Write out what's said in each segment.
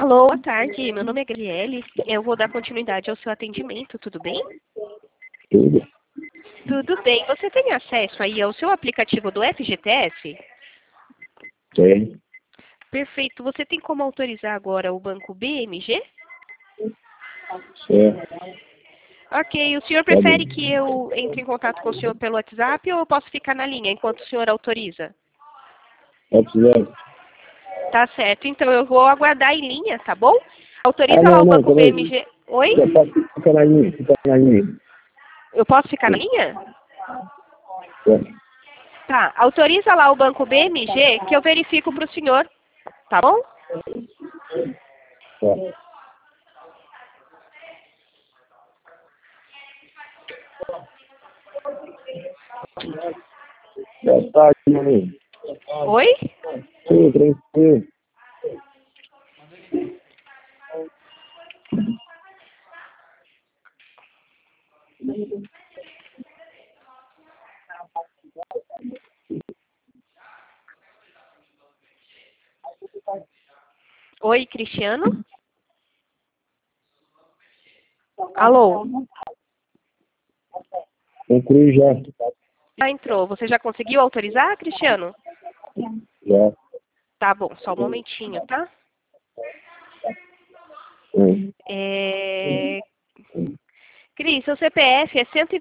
Alô, boa tarde. Meu nome é Gabriele. Eu vou dar continuidade ao seu atendimento, tudo bem? Tudo. Tudo bem. Você tem acesso aí ao seu aplicativo do FGTS? Tem. Perfeito. Você tem como autorizar agora o banco BMG? Certo. Ok. O senhor prefere que eu entre em contato com o senhor pelo WhatsApp ou eu posso ficar na linha enquanto o senhor autoriza? WhatsApp. Tá certo. Então eu vou aguardar em linha, tá bom? Autoriza lá Não, o não, banco peraí. BMG. Oi? Fica na linha, fica na linha. Eu posso ficar na linha? Certo. Tá. Autoriza lá o banco BMG que eu verifico para o senhor, tá bom? Certo. Boa tarde, meu amigo. Oi? Tudo tranquilo. Oi, Cristiano? Alô? Concluí já. Já entrou. Você já conseguiu autorizar, Cristiano? Já. Tá bom, só um momentinho, tá? Sim. Cris, seu CPF é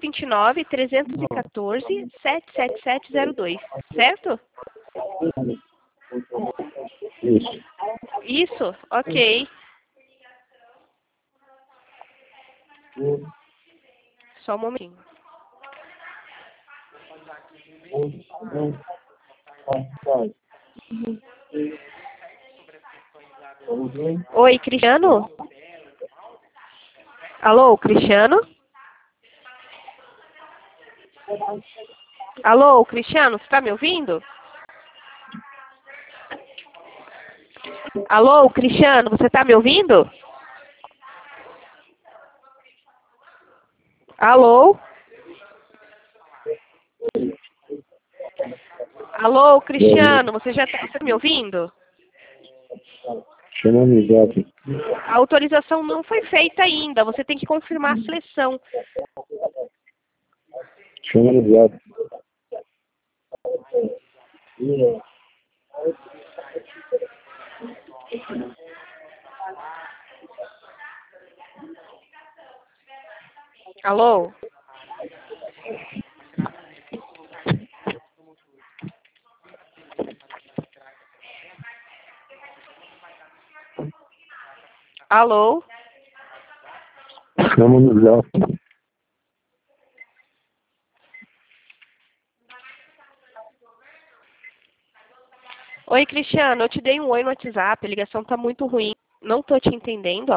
129.314.77702, certo? Isso. Isso? Ok. Só um momentinho. Oi, Cristiano? Alô, Cristiano? Alô, Cristiano, você está me ouvindo? Alô, Cristiano, você está me ouvindo? Alô? Alô, Cristiano, você já está me ouvindo? Chama no zap. A autorização não foi feita ainda, você tem que confirmar a seleção. Chama no zap. Alô? Alô? Chama no zap. Oi, Cristiano, eu te dei um oi no WhatsApp, a ligação tá muito ruim. Não tô te entendendo.